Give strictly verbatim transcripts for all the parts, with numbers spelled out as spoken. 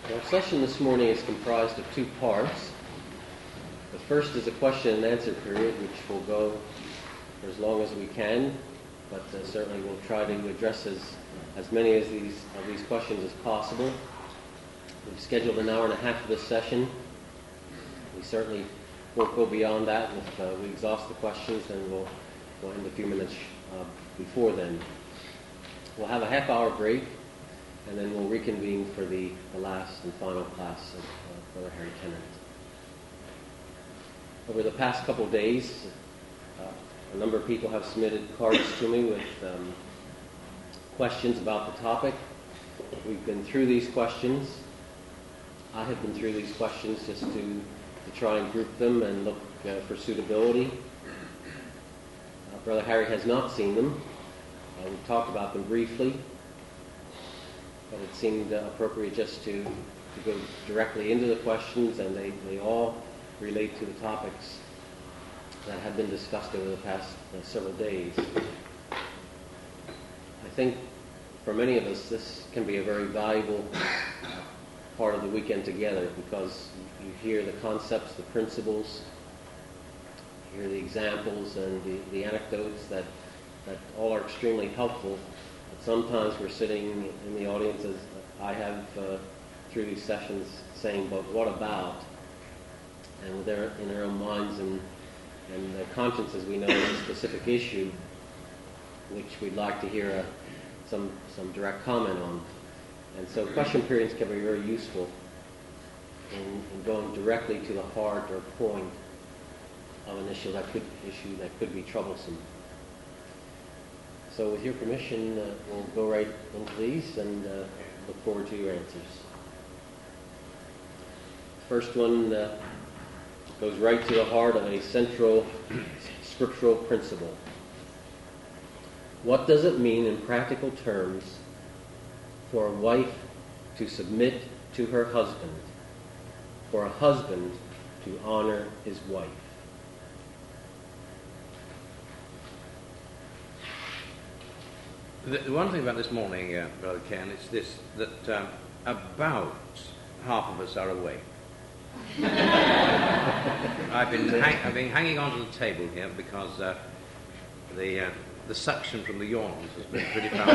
Our session this morning is comprised of two parts. The first is a question and answer period, which will go for as long as we can, but uh, certainly we'll try to address as, as many of these, of these questions as possible. We've scheduled an hour and a half for this session. We certainly won't go beyond that. If uh, we exhaust the questions, then we'll, we'll end a few minutes uh, before then. We'll have a half hour break, and then we'll reconvene for the, the last and final class of uh, Brother Harry Tennant. Over the past couple of days, uh, a number of people have submitted cards to me with um, questions about the topic. We've been through these questions. I have been through these questions just to, to try and group them and look uh, for suitability. Uh, Brother Harry has not seen them. Uh, we've talked about them briefly, but it seemed uh, appropriate just to, to go directly into the questions, and they, they all relate to the topics that have been discussed over the past uh, several days. I think for many of us this can be a very valuable part of the weekend together, because you hear the concepts, the principles, you hear the examples and the, the anecdotes that, that all are extremely helpful. But sometimes we're sitting in the audience, as I have uh, through these sessions, saying, but what about? And with their, in their own minds and, and their consciences, we know a specific issue which we'd like to hear a, some, some direct comment on. And so question periods can be very useful in, in going directly to the heart or point of an issue that could, issue that could be troublesome. So with your permission, uh, we'll go right into these and uh, look forward to your answers. First one uh, goes right to the heart of a central scriptural principle. What does it mean in practical terms for a wife to submit to her husband, for a husband to honor his wife? The, the one thing about this morning, uh, Brother Ken, is this, that um, about half of us are awake. I've been hang, I've been hanging onto the table here because uh, the uh, the suction from the yawns has been pretty powerful.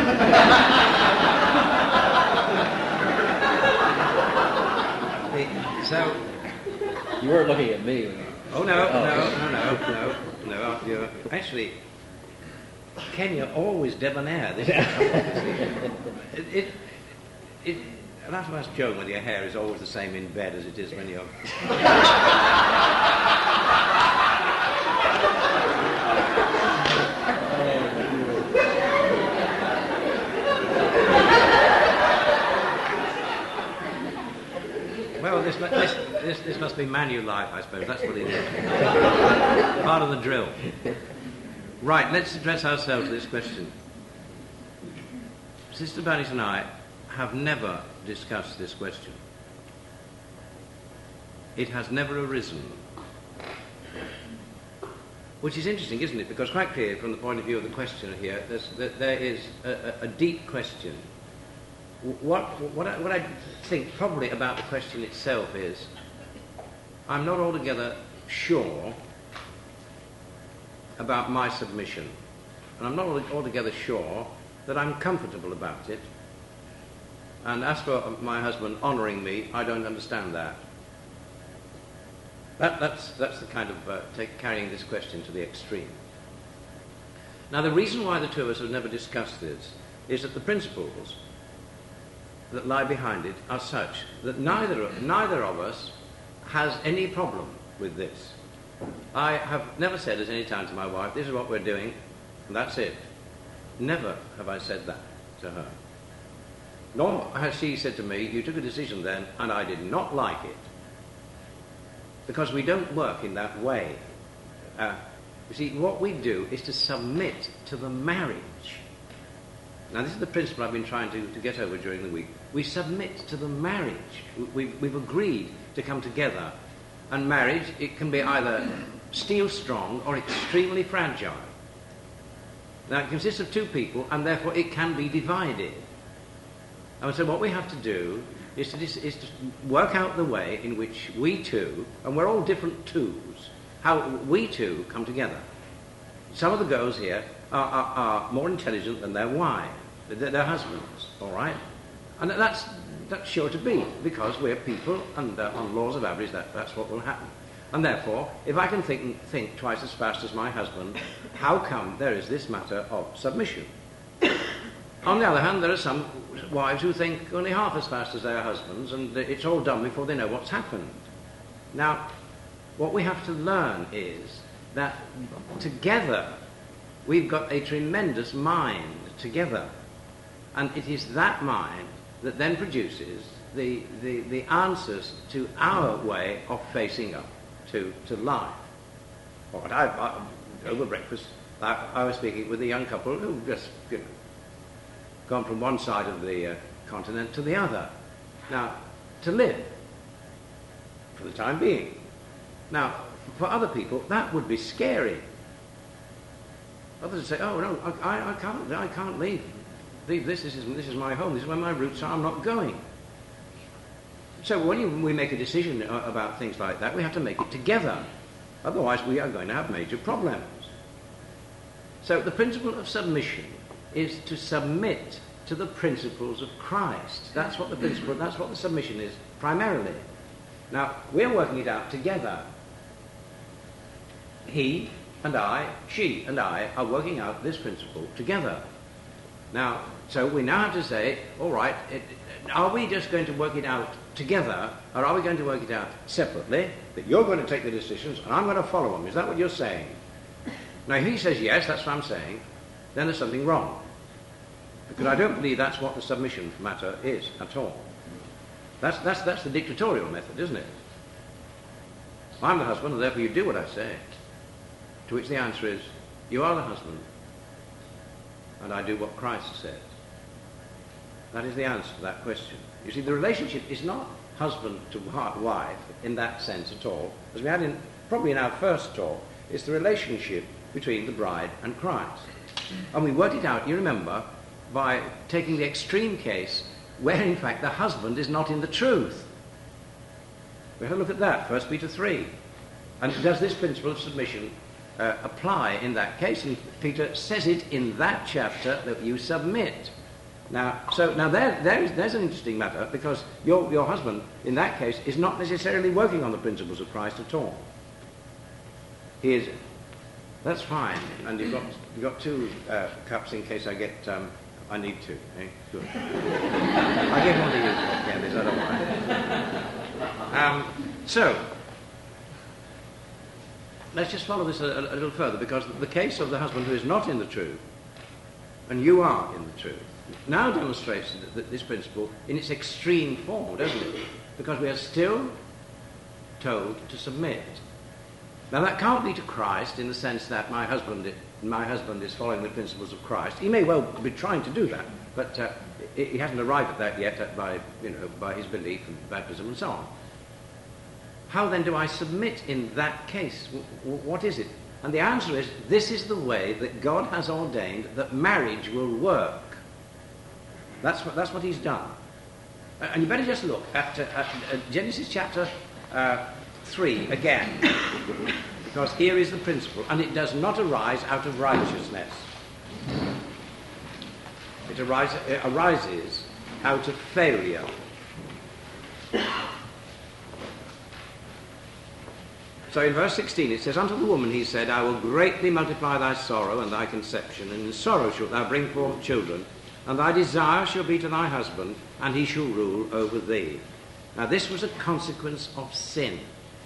So you weren't looking at me. Oh no, oh. no, no, no, no, no. You're, actually, Ken, you're always debonair. This is it, it, it, That's why I was joking with your hair is always the same in bed as it is when you're... Well, this, this, this, this must be Manulife, I suppose. That's what it is. Part of the drill. Right, let's address ourselves to this question. Sister Bernice and I have never discussed this question. It has never arisen. Which is interesting, isn't it? Because quite clear from the point of view of the questioner here, that there is a, a deep question. What, what, I, what I think probably about the question itself is, I'm not altogether sure about my submission. And I'm not altogether sure that I'm comfortable about it. And as for my husband honouring me, I don't understand that. that that's, that's the kind of uh, take, carrying this question to the extreme. Now, the reason why the two of us have never discussed this is that the principles that lie behind it are such that neither, neither of us has any problem with this. I have never said at any time to my wife, this is what we're doing, and that's it. Never have I said that to her. Nor has she said to me, you took a decision then, and I did not like it. Because we don't work in that way. Uh, you see, what we do is to submit to the marriage. Now, this is the principle I've been trying to, to get over during the week. We submit to the marriage. We've, we've agreed to come together. And marriage, it can be either steel strong or extremely fragile. Now, it consists of two people, and therefore it can be divided. And so what we have to do is to, dis- is to work out the way in which we two, and we're all different twos, how we two come together. Some of the girls here are, are, are more intelligent than their wives, their, their husbands, all right? And that's, that's sure to be, because we're people, and uh, on laws of average, that, that's what will happen. And therefore, if I can think, think twice as fast as my husband, how come there is this matter of submission? On the other hand, there are some wives who think only half as fast as their husbands, and it's all done before they know what's happened. Now, what we have to learn is that together we've got a tremendous mind together. And it is that mind that then produces the, the, the answers to our way of facing up to, to life. Well, I, I, over breakfast, I, I was speaking with a young couple who just, you know, gone from one side of the uh, continent to the other. Now, to live, for the time being. Now, for other people, that would be scary. Others would say, oh, no, I, I, I can't, I can't leave. leave this, this is, this is my home, this is where my roots are, I'm not going. So when you, we make a decision about things like that, we have to make it together. Otherwise, we are going to have major problems. So the principle of submission is to submit to the principles of Christ. That's what the principle, that's what the submission is, primarily. Now, we're working it out together. He and I, she and I, are working out this principle together. Now, so we now have to say, all right, it, are we just going to work it out together, or are we going to work it out separately, that you're going to take the decisions and I'm going to follow them? Is that what you're saying? Now, if he says yes, that's what I'm saying, then there's something wrong. Because I don't believe that's what the submission matter is at all. That's, that's, that's the dictatorial method, isn't it? I'm the husband, and therefore you do what I say. To which the answer is, you are the husband, and I do what Christ says. That is the answer to that question. You see, the relationship is not husband to wife in that sense at all. As we had in, probably in our first talk, it's the relationship between the bride and Christ. And we worked it out, you remember, by taking the extreme case where, in fact, the husband is not in the truth. We had a look at that, First Peter three. And does this principle of submission uh, apply in that case? And Peter says it in that chapter, that you submit. Now, so now there, there is, there's an interesting matter, because your, your husband, in that case, is not necessarily working on the principles of Christ at all. He is. That's fine. And you've got, you've got two uh, cups in case I get... Um, I need to. Eh? Good. I give one to you, Candice, I don't mind. Um, so, let's just follow this a, a little further, because the case of the husband who is not in the truth, and you are in the truth, now demonstrates that, that this principle in its extreme form, doesn't it? Because we are still told to submit. Now that can't be to Christ in the sense that my husband my husband is following the principles of Christ. He may well be trying to do that, but uh, he hasn't arrived at that yet by, you know, by his belief and baptism and so on. How then do I submit in that case? W- w- what is it? And the answer is, this is the way that God has ordained that marriage will work. That's what, that's what he's done. Uh, and you better just look at, uh, at uh, Genesis chapter uh, three again. Because here is the principle, and it does not arise out of righteousness. It, arise, it arises out of failure. So in verse sixteen it says, unto the woman he said, I will greatly multiply thy sorrow and thy conception, and in sorrow shalt thou bring forth children, and thy desire shall be to thy husband, and he shall rule over thee. Now this was a consequence of sin.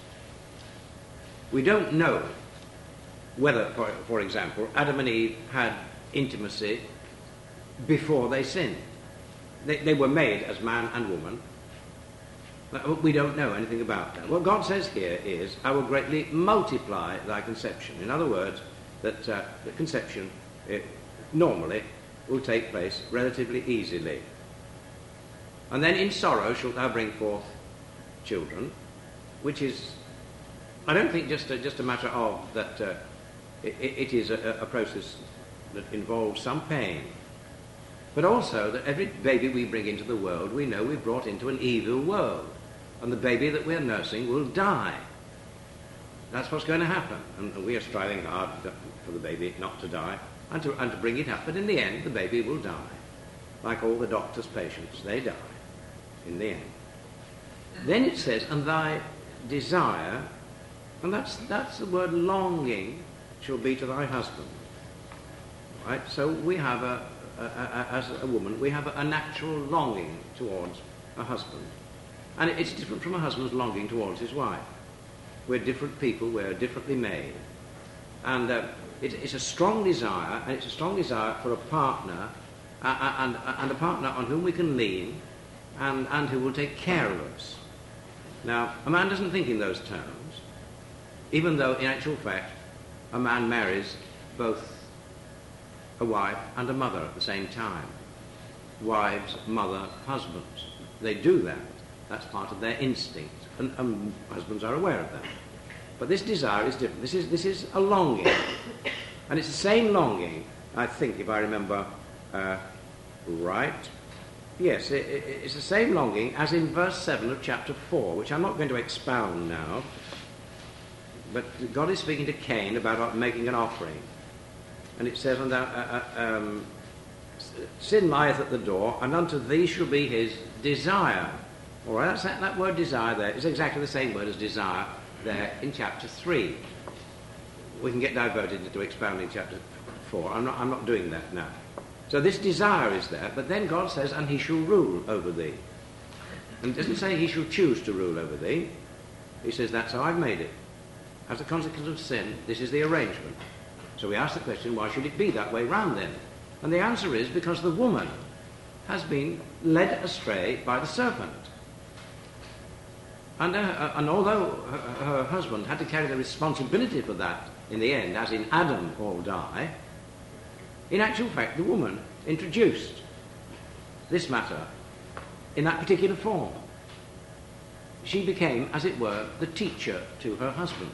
We don't know whether, for, for example, Adam and Eve had intimacy before they sinned. They, they were made as man and woman. But we don't know anything about that. What God says here is, I will greatly multiply thy conception. In other words, that uh, the conception it, normally will take place relatively easily. And then in sorrow shalt thou bring forth children, which is, I don't think just a, just a matter of that uh, it, it is a, a process that involves some pain. but also that every baby we bring into the world, we know we've brought into an evil world. And the baby that we're nursing will die. That's what's going to happen. And we are striving hard for the baby not to die and to, and to bring it up. But in the end, the baby will die. Like all the doctor's patients, they die in the end. Then it says, and thy desire, and that's, that's the word longing, shall be to thy husband. Right? So we have a, a, a as a woman, we have a, a natural longing towards a husband. And it's different from a husband's longing towards his wife. We're different people, we're differently made. And uh, it, it's a strong desire, and it's a strong desire for a partner, uh, and, uh, and a partner on whom we can lean, and, and who will take care of us. Now, a man doesn't think in those terms, even though in actual fact a man marries both a wife and a mother at the same time. Wives, mother, husbands. They do that. That's part of their instinct, and, and husbands are aware of that. But this desire is different. This is, this is a longing. And it's the same longing, I think, if I remember uh, right. Yes, it, it, it's the same longing as in verse seven of chapter four, which I'm not going to expound now. But God is speaking to Cain about making an offering. And it says, and, uh, uh, um, sin lieth at the door, and unto thee shall be his desire. All right, that's, that, that word desire there is exactly the same word as desire there in chapter three. We can get diverted into expounding chapter four. I'm not, I'm not doing that now. So this desire is there, but then God says, and he shall rule over thee. And it doesn't say he shall choose to rule over thee. He says, that's how I've made it. As a consequence of sin, this is the arrangement. So we ask the question, why should it be that way round then? And the answer is because the woman has been led astray by the serpent. And, uh, and although her, her husband had to carry the responsibility for that in the end, as in Adam all die, in actual fact the woman introduced this matter in that particular form. She became, as it were, the teacher to her husband.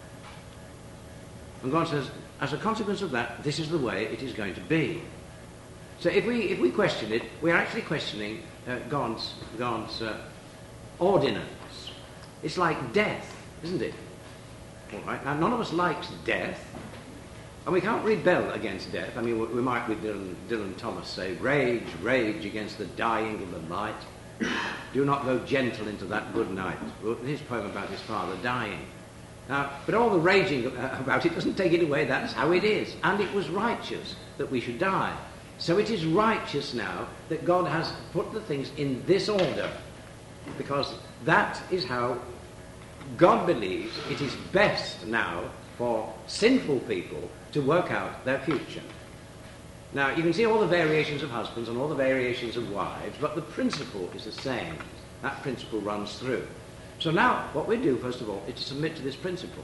And God says, as a consequence of that, this is the way it is going to be. So if we if we question it, we are actually questioning uh, God's God's uh, ordinance. It's like death, isn't it? All right. Now, none of us likes death, and we can't rebel against death. I mean, we, we might, with Dylan, Dylan Thomas, say, "Rage, rage against the dying of the light. Do not go gentle into that good night." His poem about his father dying. Now, but all the raging about it doesn't take it away. That's how it is. And it was righteous that we should die. So it is righteous now that God has put the things in this order, because that is how God believes it is best now for sinful people to work out their future. Now, you can see all the variations of husbands and all the variations of wives, but the principle is the same. That principle runs through. So now, what we do, first of all, is to submit to this principle.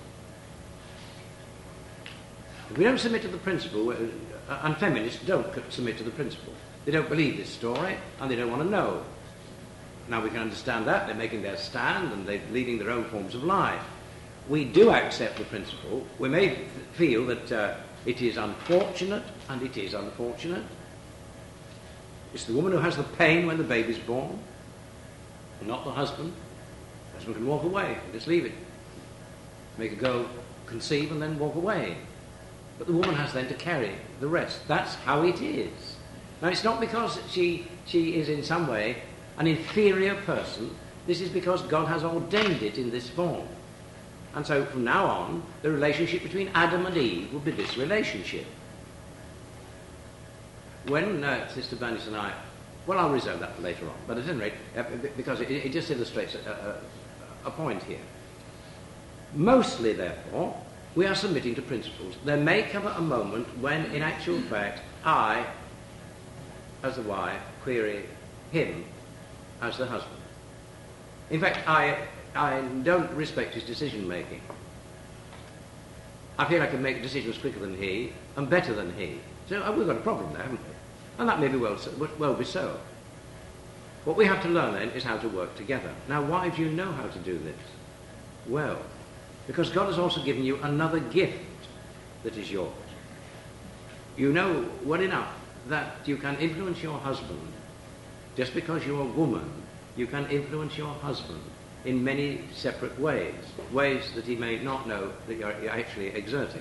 If we don't submit to the principle, uh, and feminists don't submit to the principle. They don't believe this story, and they don't want to know. Now, we can understand that. They're making their stand, and they're leading their own forms of life. We do accept the principle. We may feel that uh, it is unfortunate, and it is unfortunate. It's the woman who has the pain when the baby's born, not the husband. The husband can walk away and just leave it. Make a girl conceive and then walk away. But the woman has then to carry the rest. That's how it is. Now, it's not because she, she is in some way an inferior person. This is because God has ordained it in this form. And so from now on, the relationship between Adam and Eve will be this relationship. When uh, Sister Bernice and I, well, I'll reserve that for later on, but at any rate, uh, because it, it just illustrates a, a, a point here. Mostly, therefore, we are submitting to principles. There may come a moment when, in actual fact, I, as the wife, query him as the husband. In fact, I, I don't respect his decision-making. I feel I can make decisions quicker than he and better than he. So uh, we've got a problem there, haven't we? And that may be well, well be so. What we have to learn then is how to work together. Now, why do you know how to do this? Well, because God has also given you another gift that is yours. You know well enough that you can influence your husband. Just because you're a woman, you can influence your husband in many separate ways, ways that he may not know that you're, you're actually exerting.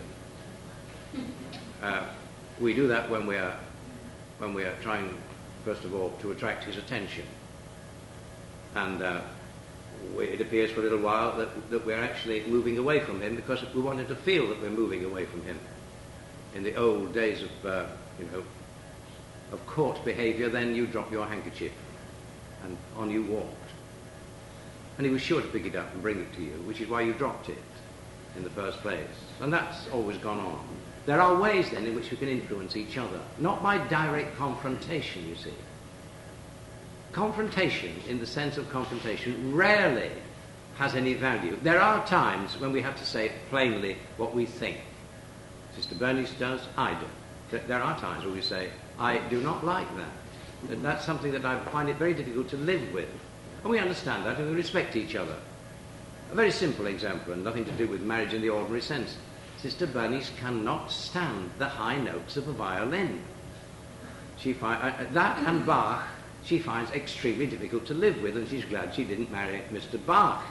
Uh, we do that when we are when we are trying, first of all, to attract his attention. And uh, we, it appears for a little while that, that we're actually moving away from him because we wanted to feel that we're moving away from him. In the old days of, uh, you know, of court behaviour, then you drop your handkerchief and on you walked. And he was sure to pick it up and bring it to you, which is why you dropped it in the first place. And that's always gone on. There are ways then in which we can influence each other, not by direct confrontation, you see. Confrontation, in the sense of confrontation, rarely has any value. There are times when we have to say plainly what we think. Sister Bernice does, I do. There are times where we say, I do not like that. And that's something that I find it very difficult to live with. And we understand that and we respect each other. A very simple example, and nothing to do with marriage in the ordinary sense. Sister Bernice cannot stand the high notes of a violin. She find, uh, that and Bach she finds extremely difficult to live with, and she's glad she didn't marry Mister Bach.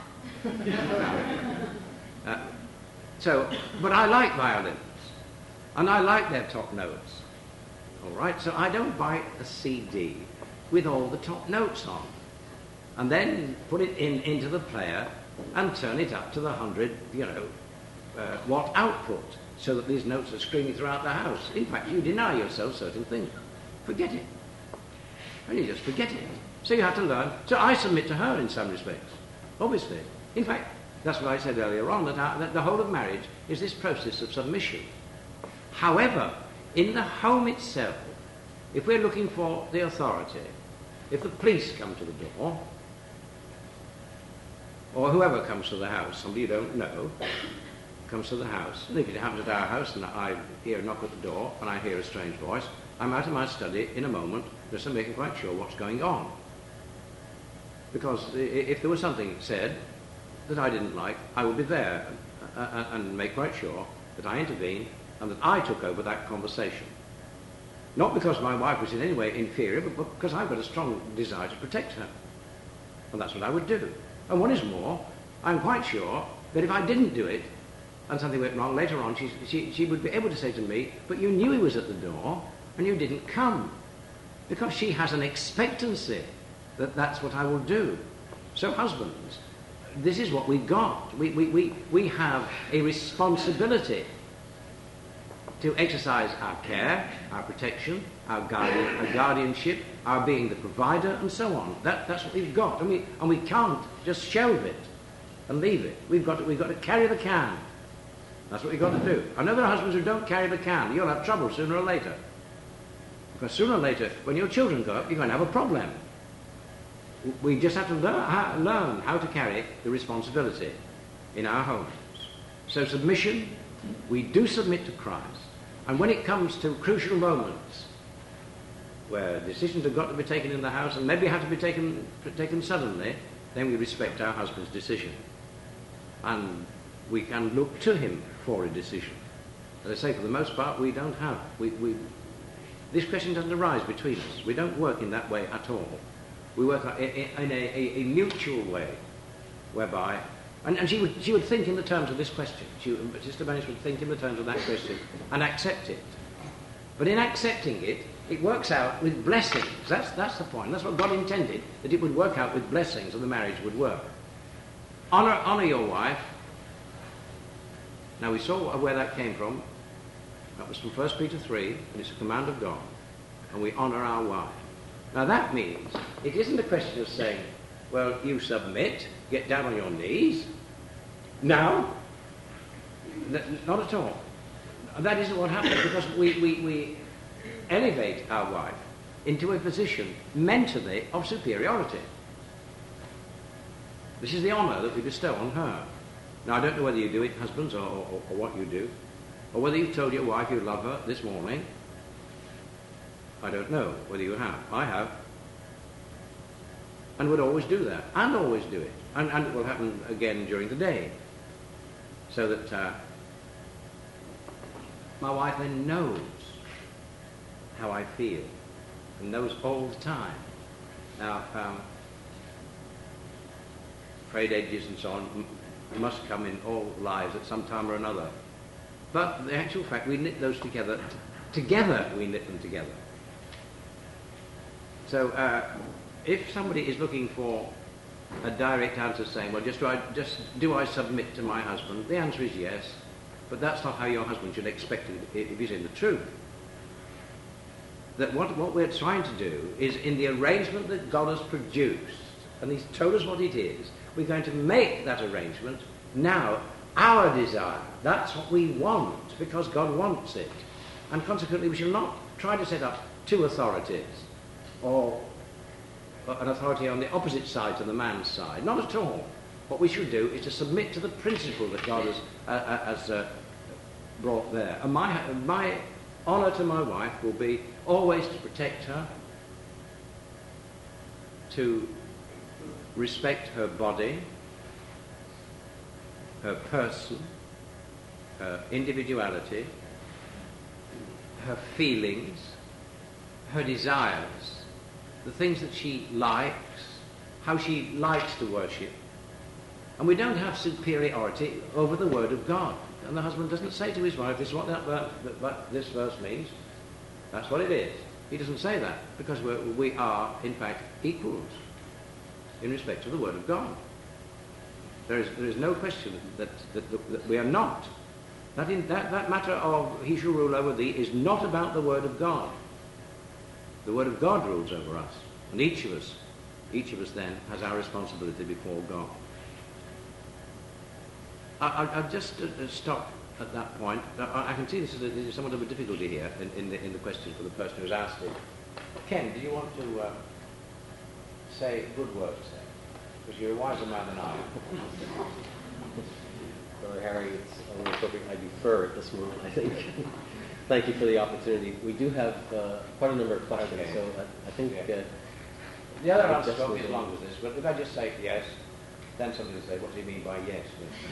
uh, so, but I like violins, and I like their top notes. All right, so I don't buy a C D with all the top notes on, and then put it in into the player and turn it up to the hundred, you know, uh, watt output, so that these notes are screaming throughout the house. In fact, you deny yourself certain things. Forget it. And you just forget it. So you have to learn. So I submit to her in some respects, obviously. In fact, that's what I said earlier on, that, our, that the whole of marriage is this process of submission. However, in the home itself, if we're looking for the authority, if the police come to the door, or whoever comes to the house, somebody you don't know, comes to the house, and if it happens at our house and I hear a knock at the door and I hear a strange voice, I'm out of my study in a moment just to make quite sure what's going on. Because if there was something said that I didn't like, I would be there and make quite sure that I intervened and that I took over that conversation. Not because my wife was in any way inferior, but because I've got a strong desire to protect her. And that's what I would do. And what is more, I'm quite sure that if I didn't do it and something went wrong, later on she, she, she would be able to say to me, but you knew he was at the door and you didn't come. Because she has an expectancy that that's what I will do. So husbands, this is what we've got. We, we, we, we have a responsibility to exercise our care, our protection, our, guardian, our guardianship, our being the provider, and so on. That, that's what we've got. And we, and we can't just shelve it and leave it. We've got to, we've got to carry the can. That's what we've got to do. I know there are husbands who don't carry the can. You'll have trouble sooner or later. Because sooner or later, when your children grow up, you're going to have a problem. We just have to learn how, learn how to carry the responsibility in our homes. So submission, we do submit to Christ. And when it comes to crucial moments where decisions have got to be taken in the house and maybe have to be taken, taken suddenly, then we respect our husband's decision. And we can look to him for a decision. As I say, for the most part, we don't have. We, we, this question doesn't arise between us. We don't work in that way at all. We work in a, a, a mutual way, whereby, and, and she would she would think in the terms of this question. She, Sister Bernice would think in the terms of that question and accept it. But in accepting it, it works out with blessings. That's that's the point. That's what God intended, that it would work out with blessings, and the marriage would work. Honor honor your wife. Now we saw where that came from. That was from First Peter three, and it's a command of God, and we honor our wife. Now that means it isn't a question of saying, well, you submit, get down on your knees. No, not at all. That isn't what happens, because we, we, we elevate our wife into a position mentally of superiority. This is the honour that we bestow on her. Now I don't know whether you do it, husbands, or, or, or what you do, or whether you've told your wife you love her this morning. I don't know whether you have. I have. And would always do that. And always do it. And, and it will happen again during the day. So that uh, my wife then knows how I feel, and knows all the time. Now, um, frayed edges and so on m- must come in all lives at some time or another. But the actual fact, we knit those together. T- together, we knit them together. So, uh, if somebody is looking for a direct answer saying, well, just do, I, just do I submit to my husband? The answer is yes, but that's not how your husband should expect it if he's in the truth. That what, what we're trying to do is, in the arrangement that God has produced, and he's told us what it is, we're going to make that arrangement now our desire. That's what we want, because God wants it. And consequently, we shall not try to set up two authorities, or an authority on the opposite side to the man's side. Not at all. What we should do is to submit to the principle that God has, uh, has uh, brought there. And my, my honour to my wife will be always to protect her, to respect her body, her person, her individuality, her feelings, her desires, the things that she likes, how she likes to worship. And we don't have superiority over the Word of God. And the husband doesn't say to his wife, this is what that, that, that this verse means. That's what it is. He doesn't say that, because we're, we are, in fact, equals in respect to the Word of God. There is, there is no question that, that, that, that we are not. That, in, that, that matter of he shall rule over thee is not about the Word of God. The Word of God rules over us. And each of us, each of us then has our responsibility before God. I, I, I'll just uh, stop at that point. I, I can see this is, a, this is somewhat of a difficulty here in, in, the, in the question for the person who's asked it. Ken, do you want to uh, say good words there? Because you're a wiser man than I am. Brother Harry, it's only appropriate I defer at this moment, I think. Thank you for the opportunity. We do have uh, quite a number of questions, Okay. so I, I think... Yeah. Uh, The other I answer just won't be was as long as this, but if I just say yes, then somebody will say, what do you mean by yes?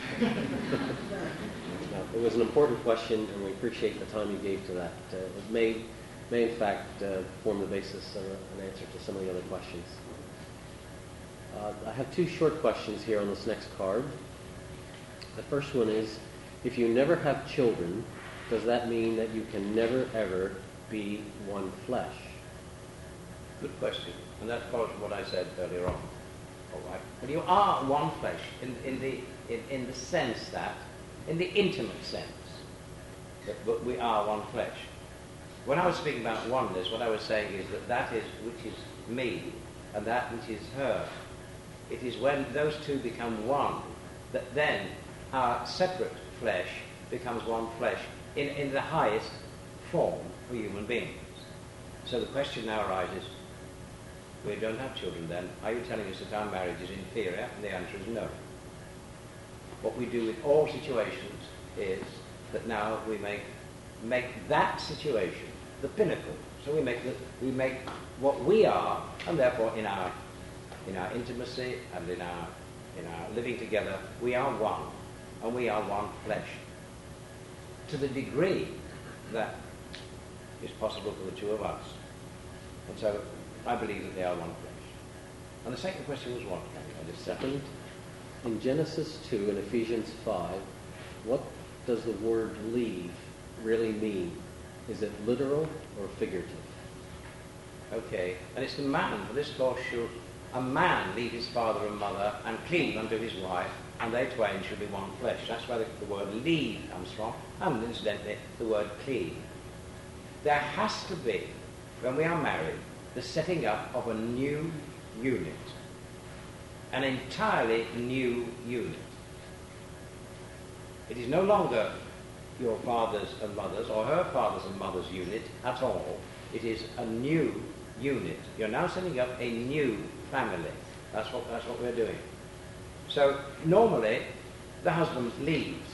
No, it was an important question, and we appreciate the time you gave to that. Uh, it may, may in fact, uh, form the basis of an answer to some of the other questions. Uh, I have two short questions here on this next card. The first one is, if you never have children, does that mean that you can never, ever be one flesh? Good question. And that follows from what I said earlier on. All right. But you are one flesh in, in, the, in, in the sense that, in the intimate sense, that, that we are one flesh. When I was speaking about oneness, what I was saying is that that is which is me and that which is her. It is when those two become one that then our separate flesh becomes one flesh in, in the highest form for human beings. So the question now arises, we don't have children then, are you telling us that our marriage is inferior? And the answer is no. What we do with all situations is that now we make make that situation the pinnacle. So we make the, we make what we are, and therefore in our in our intimacy and in our in our living together, we are one, and we are one flesh. To the degree that is possible for the two of us. And so I believe that they are one flesh. And the second question was what? I just said. Second, in Genesis two and Ephesians five, what does the word leave really mean? Is it literal or figurative? Okay, and it's the man, for this cause shall a man leave his father and mother and cleave unto his wife, and they twain shall be one flesh. That's where the, the word leave comes from, and incidentally the word cleave. There has to be, when we are married, the setting up of a new unit. An entirely new unit. It is no longer your father's and mother's or her father's and mother's unit at all. It is a new unit. You're now setting up a new family. That's what, that's what we're doing. So normally the husband leaves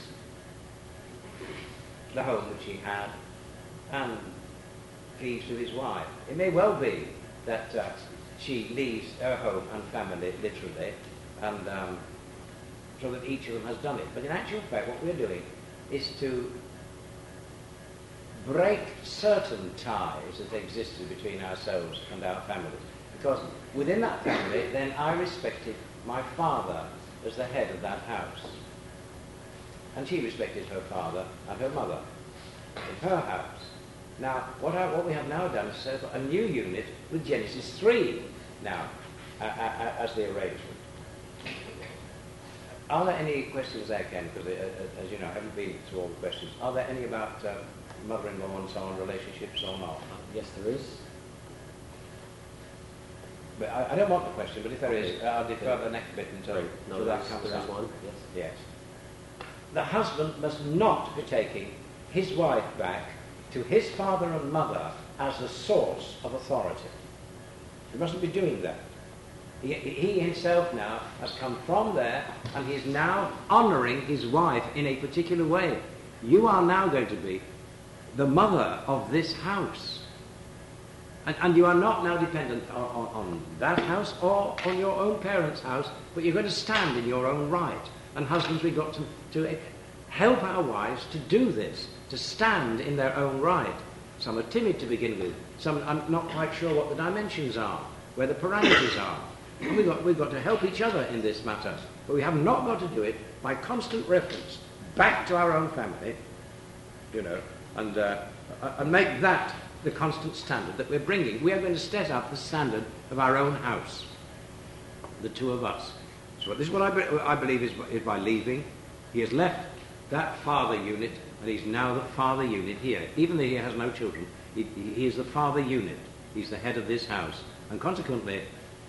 the home which he had and cleaves to his wife. It may well be that uh, she leaves her home and family literally, and um, so that each of them has done it. But in actual fact, what we're doing is to break certain ties that existed between ourselves and our families. Because within that family, then I respected my father as the head of that house. And she respected her father and her mother in her house. Now, what, I, what we have now done is set up a new unit with Genesis three now uh, uh, as the arrangement. Are there any questions there, Ken? Because, uh, uh, as you know, I haven't been through all the questions. Are there any about uh, mother-in-law and so on, relationships or not? Yes, there is. But I, I don't want the question, but if there is, uh, I'll defer the next bit until, Right. No, until there that is, comes there is up. one. Yes. Yes. The husband must not be taking his wife back to his father and mother as the source of authority. He mustn't be doing that. He, he himself now has come from there, and he is now honouring his wife in a particular way. You are now going to be the mother of this house. And, and you are not now dependent on, on, on that house or on your own parents' house, but you're going to stand in your own right. And husbands, we've got to, to help our wives to do this, to stand in their own right. Some are timid to begin with. Some are not quite sure what the dimensions are, where the parameters are. And we've got, we've got to help each other in this matter. But we have not got to do it by constant reference back to our own family, you know, and, uh, and make that the constant standard that we're bringing. We are going to set up the standard of our own house, the two of us. So this is what I, be, I believe is, is by leaving. He has left that father unit, and he's now the father unit here. Even though he has no children, he, he is the father unit. He's the head of this house. And consequently,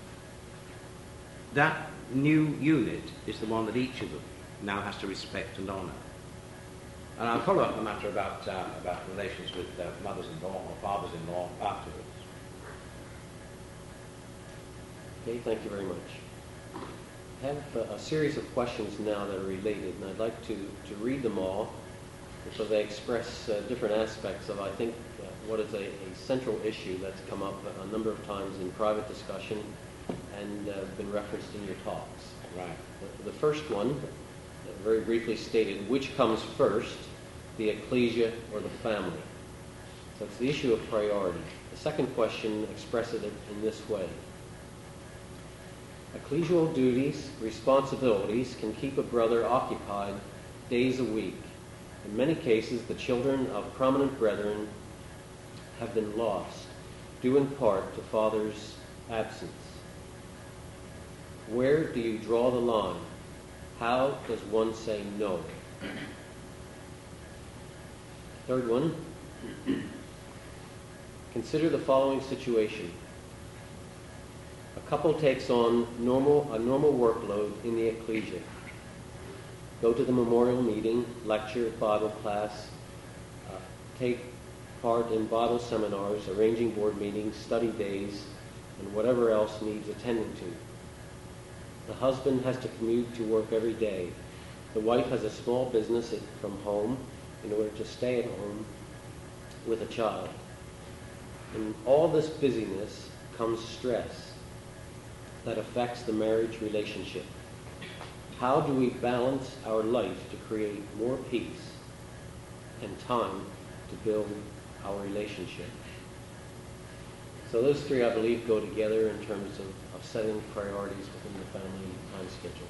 that new unit is the one that each of them now has to respect and honour. And I'll follow up the matter about, uh, about relations with uh, mothers-in-law or fathers-in-law afterwards. Okay, thank you very much. I have uh, a series of questions now that are related, and I'd like to, to read them all because they express uh, different aspects of, I think, uh, what is a, a central issue that's come up a, a number of times in private discussion and uh, been referenced in your talks. Right. The, the first one, uh, very briefly stated, which comes first, the ecclesia or the family? So it's the issue of priority. The second question expresses it in this way. Ecclesial duties, responsibilities can keep a brother occupied days a week. In many cases, the children of prominent brethren have been lost, due in part to father's absence. Where do you draw the line? How does one say no? Third one, consider the following situation. A couple takes on normal, a normal workload in the ecclesia. Go to the memorial meeting, lecture, Bible class, uh, take part in Bible seminars, arranging board meetings, study days, and whatever else needs attending to. The husband has to commute to work every day. The wife has a small business at, from home in order to stay at home with a child. In all this busyness comes stress that affects the marriage relationship. How do we balance our life to create more peace and time to build our relationship? So those three, I believe, go together in terms of, of setting priorities within the family time schedule.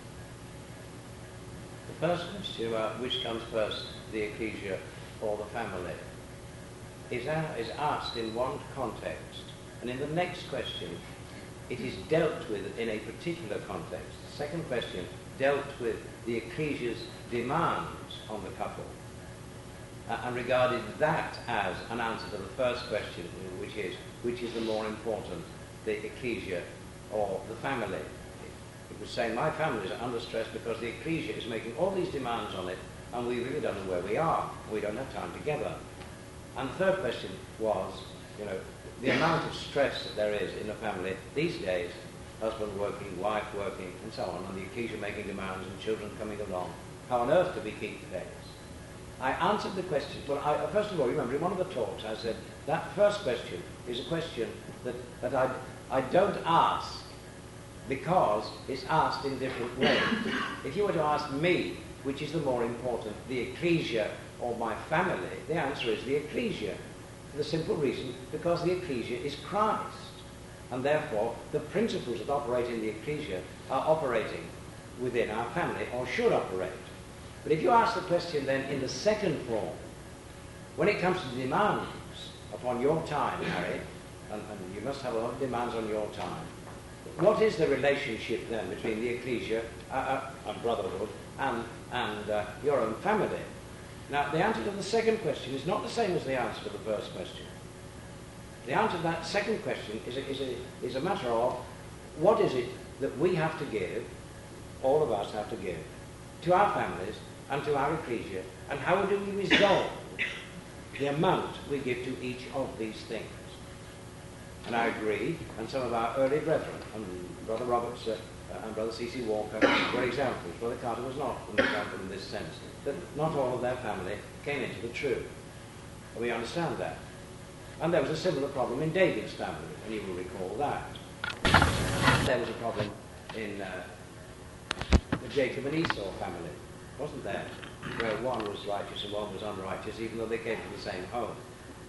The first question about which comes first, the ecclesia or the family, is, a, is asked in one context, and in the next question, it is dealt with in a particular context. The second question dealt with the ecclesia's demands on the couple, uh, and regarded that as an answer to the first question, which is, which is the more important, the ecclesia or the family? It was saying, my family is under stress because the ecclesia is making all these demands on it, and we really don't know where we are. We don't have time together. And the third question was, you know, the amount of stress that there is in a family these days, husband working, wife working, and so on, and the ecclesia making demands and children coming along. How on earth do we keep the pace? I answered the question. Well, I, first of all, remember, in one of the talks I said, that first question is a question that, that I, I don't ask because it's asked in different ways. If you were to ask me, which is the more important, the ecclesia or my family, the answer is the ecclesia, for the simple reason because the ecclesia is Christ, and therefore the principles that operate in the ecclesia are operating within our family, or should operate. But if you ask the question then in the second form, when it comes to demands upon your time, Harry, and, and you must have a lot of demands on your time, what is the relationship then between the ecclesia uh, uh, and brotherhood and, and uh, your own family? Now, the answer to the second question is not the same as the answer to the first question. The answer to that second question is a, is a, is a matter of what is it that we have to give, all of us have to give, to our families and to our ecclesia, and how do we resolve the amount we give to each of these things. And I agree, and some of our early brethren, and Brother Roberts uh, and Brother C C Walker were examples. Brother Carter was not an example in this sense, that not all of their family came into the truth. And we understand that. And there was a similar problem in David's family, and you will recall that. There was a problem in uh, the Jacob and Esau family, wasn't there? Where one was righteous and one was unrighteous, even though they came from the same home.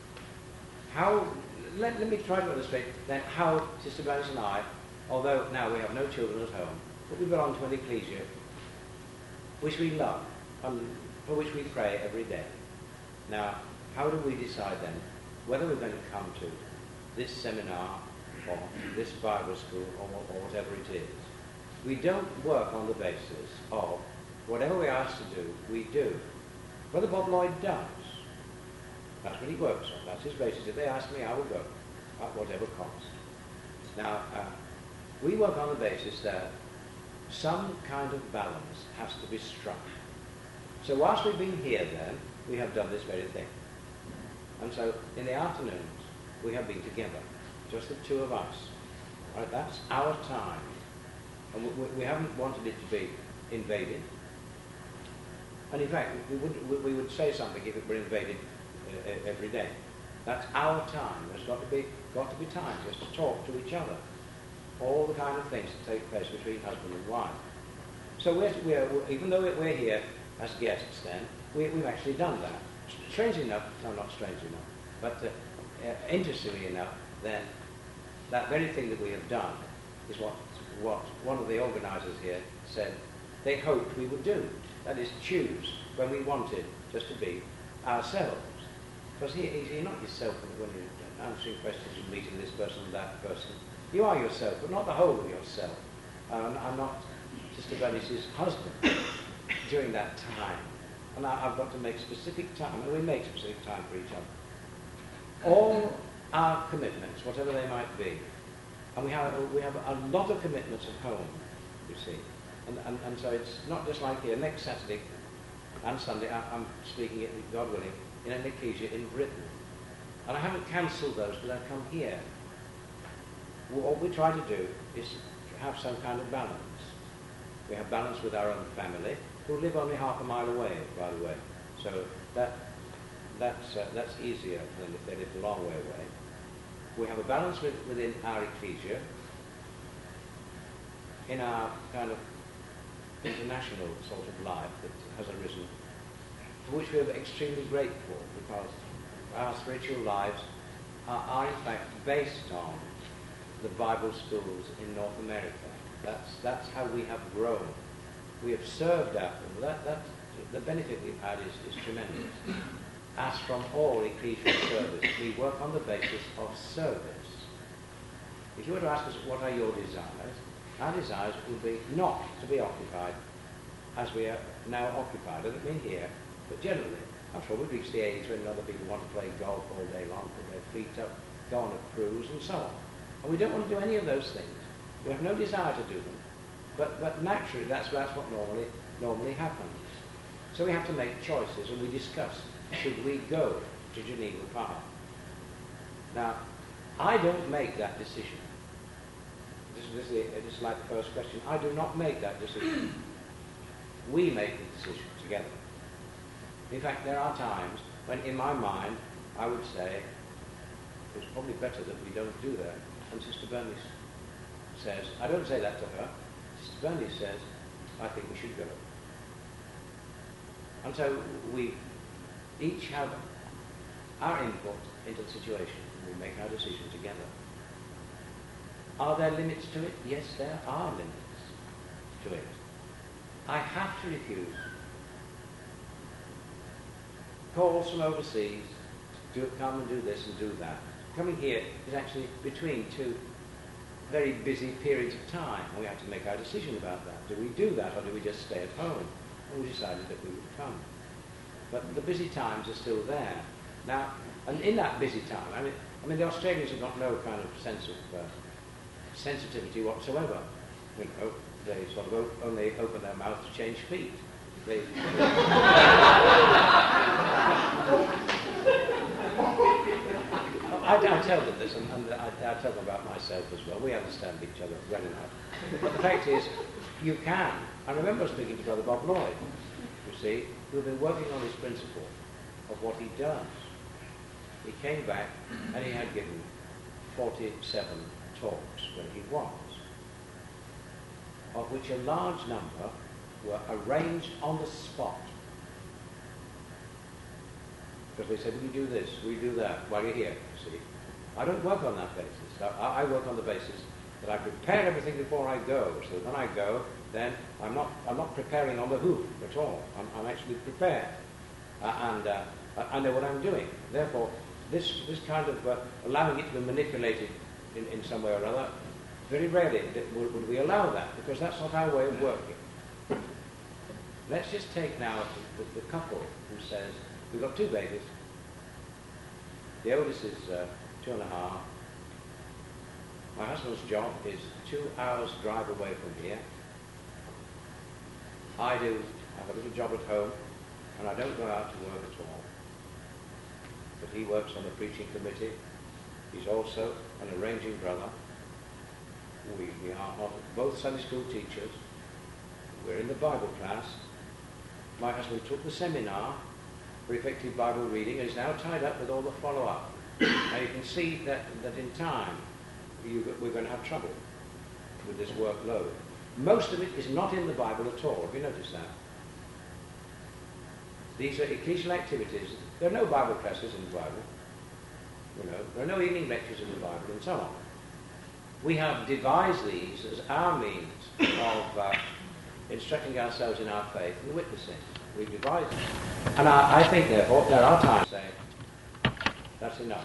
How, let, let me try to illustrate then how Sister Bernice and I, although now we have no children at home, but we belong to an ecclesia which we love and for which we pray every day. Now, how do we decide then whether we're going to come to this seminar or this Bible school or, or whatever it is? We don't work on the basis of whatever we're asked to do, we do. Brother Bob Lloyd does. That's what he works on. That's his basis. If they ask me, I will go, at whatever cost. Now, uh, we work on the basis that some kind of balance has to be struck. So whilst we've been here then, we have done this very thing. And so in the afternoons, we have been together, just the two of us. Right, that's our time. And we, we haven't wanted it to be invaded. And in fact, we would, we would say something if it were invaded uh, every day. That's our time. There's got to be got to be time just to talk to each other. All the kind of things that take place between husband and wife. So we're, we're, even though we're here as guests then, we, we've actually done that. Strangely enough, no, not strangely enough, but uh, uh, interestingly enough, then that very thing that we have done is what, what one of the organisers here said they hoped we would do. That is, choose when we wanted just to be ourselves. Because he, he, you're not yourself when you're answering questions and meeting this person and that person. You are yourself, but not the whole of yourself. Um, I'm not Sister Bernice's husband during that time. And I, I've got to make specific time, and we make specific time for each other. All our commitments, whatever they might be, and we have, we have a lot of commitments at home, you see. And, and, and so it's not just like here. Next Saturday and Sunday, I, I'm speaking, it, God willing, in an ecclesia in Britain. And I haven't cancelled those because I've come here. What we try to do is have some kind of balance. We have balance with our own family, who live only half a mile away, by the way. So that, that's, uh, that's easier than if they live a long way away. We have a balance with, within our ecclesia, in our kind of international sort of life that has arisen, for which we are extremely grateful, because our spiritual lives are, are in fact based on the Bible schools in North America. That's, that's how we have grown. We have served after them. That, that, the benefit we've had is, is tremendous. As from all ecclesial service, we work on the basis of service. If you were to ask us what are your desires, our desires would be not to be occupied as we are now occupied. I don't mean here, but generally. After all, we've reached the age when other people want to play golf all day long, put their feet up, go on a cruise, and so on. And we don't want to do any of those things. We have no desire to do them. But, but naturally, that's, that's what normally, normally happens. So we have to make choices, and we discuss, should we go to Geneva Park? Now, I don't make that decision. This, this, is, this is like the first question. I do not make that decision. We make the decision together. In fact, there are times when, in my mind, I would say, it's probably better that we don't do that. And Sister Bernice says, I don't say that to her, Sister Bernie says, I think we should go. And so we each have our input into the situation, and we make our decision together. Are there limits to it? Yes, there are limits to it. I have to refuse calls from overseas, do come and do this and do that. Coming here is actually between two very busy periods of time, and we have to make our decision about that. Do we do that, or do we just stay at home? And we decided that we would come. But the busy times are still there. Now, and in that busy time, I mean, I mean the Australians have got no kind of sense of uh, sensitivity whatsoever. You know, they sort of o- only open their mouth to change feet. They, I, I tell them this, and, and I, I tell them about myself as well. We understand each other well enough. But the fact is, you can. I remember speaking to Brother Bob Lloyd, you see, who'd been working on his principle of what he does. He came back and he had given forty-seven talks where he was, of which a large number were arranged on the spot. Because they said, will you do this, will you do that, while you're here, you see. I don't work on that basis. I, I work on the basis that I prepare everything before I go, so that when I go, then I'm not, I'm not preparing on the hoof at all. I'm, I'm actually prepared. Uh, and uh, I know what I'm doing. Therefore, this, this kind of uh, allowing it to be manipulated in, in some way or other, very rarely would, would we allow that, because that's not our way of working. Let's just take now the, the, the couple who says, we've got two babies. The oldest is uh, two and a half. My husband's job is two hours drive away from here. I do have a little job at home, and I don't go out to work at all. But he works on the preaching committee. He's also an arranging brother. We, we are both Sunday school teachers. We're in the Bible class. My husband took the seminar for effective Bible reading and is now tied up with all the follow-up. Now you can see that, that in time you, we're going to have trouble with this workload. Most of it is not in the Bible at all. Have you noticed that? These are ecclesial activities. There are no Bible classes in the Bible. You know, there are no evening lectures in the Bible, and so on. We have devised these as our means of uh, instructing ourselves in our faith and witnessing. We've devised them. And I, I think, therefore, there are times saying, that's enough.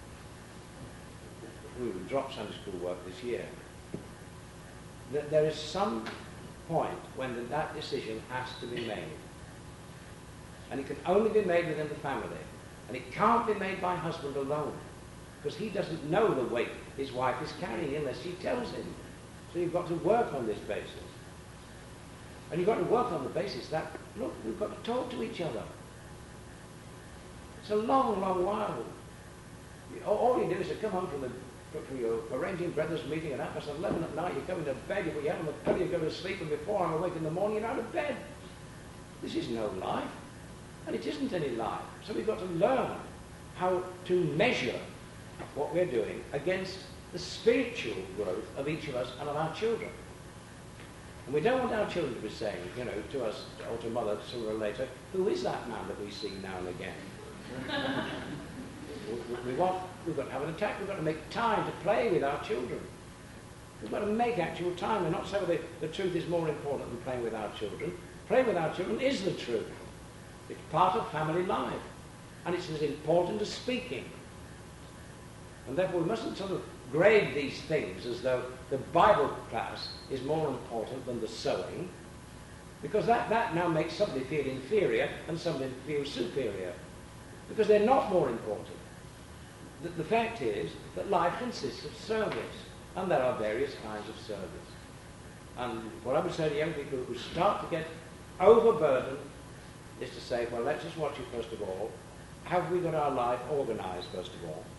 We will drop Sunday school work this year. There is some point when the, that decision has to be made. And it can only be made within the family. And it can't be made by husband alone, because he doesn't know the weight his wife is carrying unless she tells him. So you've got to work on this basis. And you've got to work on the basis that, look, we've got to talk to each other. It's a long, long while. All you do is to come home from, the, from your arranging brothers meeting at half past eleven at night, you come into bed, you put your hand on the pillow, you go to sleep, and before I'm awake in the morning, you're out of bed. This is no life. And it isn't any life. So we've got to learn how to measure what we're doing against the spiritual growth of each of us and of our children. And we don't want our children to be saying, you know, to us or to mother sooner or later, who is that man that we see now and again? we, we want, we've got to have an attack. We've got to make time to play with our children. We've got to make actual time. We're not saying the, the truth is more important than playing with our children. Playing with our children is the truth. It's part of family life. And it's as important as speaking. And therefore we mustn't sort of grade these things as though the Bible class is more important than the sewing, because that, that now makes somebody feel inferior and somebody feel superior, because they're not more important. The, the fact is that life consists of service, and there are various kinds of service. And what I would say to young people who start to get overburdened is to say, well, let's just watch it first of all. Have we got our life organized first of all?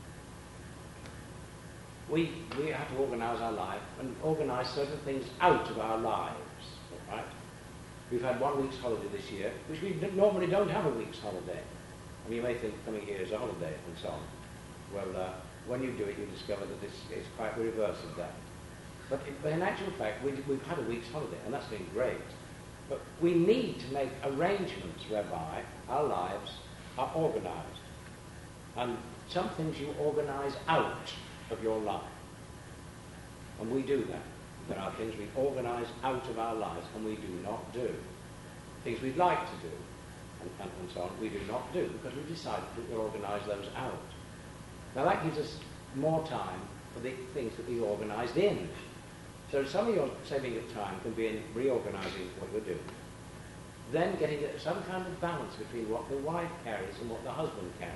We, we have to organize our life and organize certain things out of our lives, all right? We've had one week's holiday this year, which we normally don't have a week's holiday. And you may think coming here is a holiday and so on. Well, uh, when you do it, you discover that this is quite the reverse of that. But, it, but in actual fact, we, we've had a week's holiday, and that's been great. But we need to make arrangements whereby our lives are organised. And some things you organise out of your life. And we do that. There are things we organise out of our lives and we do not do. Things we'd like to do and, and, and so on, we do not do because we've decided that we'll organise those out. Now that gives us more time for the things that we organised in. So some of your saving of time can be in reorganising what you're doing. Then getting some kind of balance between what the wife carries and what the husband carries.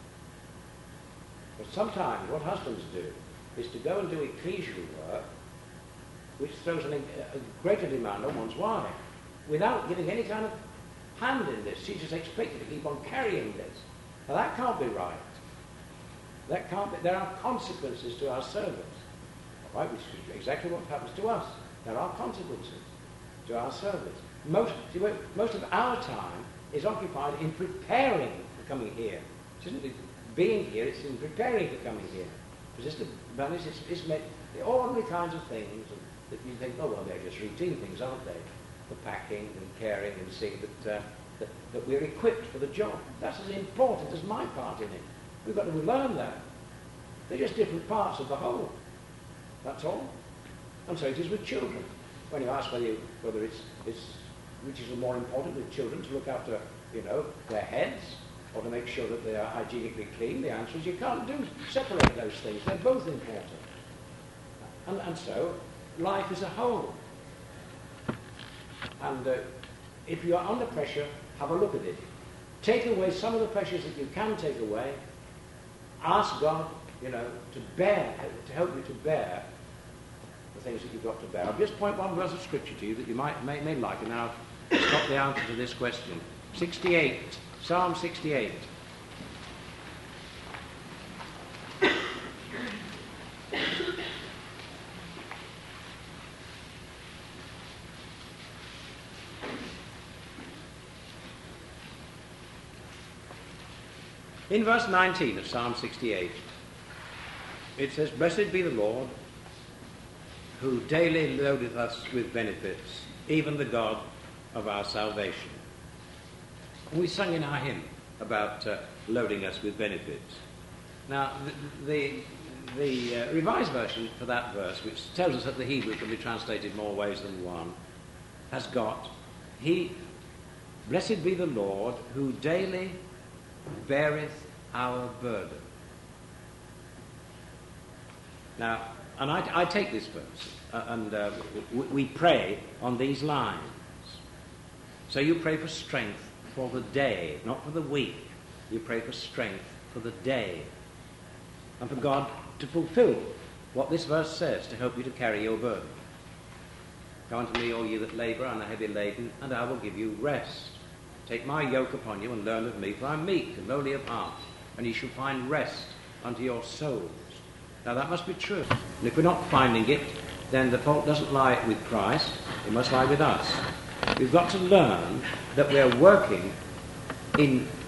But sometimes what husbands do is to go and do ecclesial work, which throws an, a greater demand on one's wife, without giving any kind of hand in this. She's just expected to keep on carrying this. Now that can't be right. That can't be. There are consequences to our service, right? Which is exactly what happens to us. There are consequences to our service. Most, see, most of our time is occupied in preparing for coming here. It isn't being here, it's in preparing for coming here. It's just a, it's, it's made, the ordinary kinds of things that you think, oh, well, they're just routine things, aren't they? The packing and caring and seeing that, uh, that, that we're equipped for the job. That's as important as my part in it. We've got to learn that. They're just different parts of the whole. That's all. And so it is with children. When you ask whether, you, whether it's, it's, which is more important with children, to look after, you know, their heads, or to make sure that they are hygienically clean, the answer is you can't do separate those things. They're both important. And, and so, life is a whole. And uh, if you are under pressure, have a look at it. Take away some of the pressures that you can take away. Ask God, you know, to bear, to help you to bear the things that you've got to bear. I'll just point one verse of scripture to you that you might may, may like, and now it's got the answer to this question. sixty-eight, Psalm sixty-eight. In verse nineteen of Psalm sixty-eight, it says, "Blessed be the Lord, who daily loadeth us with benefits, even the God of our salvation." We sung in our hymn about uh, loading us with benefits. Now, the, the, the uh, Revised Version for that verse, which tells us that the Hebrew can be translated more ways than one, has got, He, blessed be the Lord, who daily beareth our burden. Now, and I, I take this verse, uh, and uh, we, we pray on these lines. So you pray for strength for the day, not for the week. You pray for strength for the day, and for God to fulfill what this verse says, to help you to carry your burden. "Come unto me, all you that labour and are heavy laden, and I will give you rest. Take my yoke upon you and learn of me, for I am meek and lowly of heart, and ye shall find rest unto your souls." Now that must be true. And if we're not finding it, then the fault doesn't lie with Christ, it must lie with us. We've got to learn that we're working in